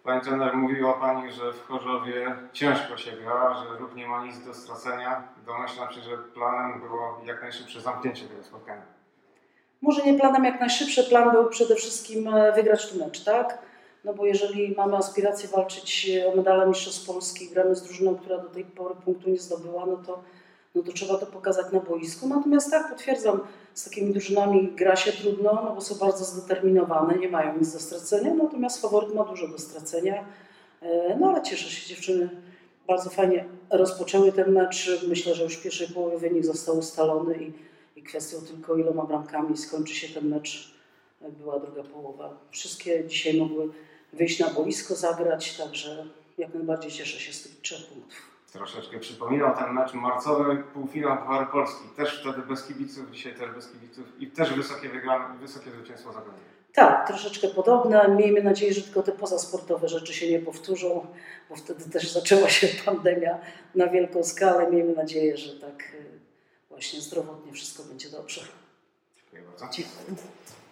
Pani trener, mówiła Pani, że w Chorzowie ciężko się gra, że ruch nie ma nic do stracenia. Domyślam się, że planem było jak najszybsze zamknięcie tego spotkania. Może nie planem jak najszybsze, plan był przede wszystkim wygrać ten mecz, tak? No bo jeżeli mamy aspirację walczyć o medale Mistrzostw Polski, gramy z drużyną, która do tej pory punktu nie zdobyła, no to trzeba to pokazać na boisku. Natomiast tak, potwierdzam, z takimi drużynami gra się trudno, no bo są bardzo zdeterminowane, nie mają nic do stracenia, natomiast faworyt ma dużo do stracenia. No ale cieszę się, dziewczyny bardzo fajnie rozpoczęły ten mecz. Myślę, że już w pierwszej połowie wynik został ustalony i kwestią tylko iloma bramkami skończy się ten mecz. Była druga połowa. Wszystkie dzisiaj mogły wyjść na boisko, zagrać, także jak najbardziej cieszę się z tych 3 punktów. Troszeczkę przypominał ten mecz marcowy, półfinał Pucharu Polski. Też wtedy bez kibiców, dzisiaj też bez kibiców i też wysokie zwycięstwo zapewnione. Tak, troszeczkę podobne. Miejmy nadzieję, że tylko te pozasportowe rzeczy się nie powtórzą, bo wtedy też zaczęła się pandemia na wielką skalę. Miejmy nadzieję, że tak właśnie zdrowotnie wszystko będzie dobrze. Dziękuję bardzo. Dziękuję.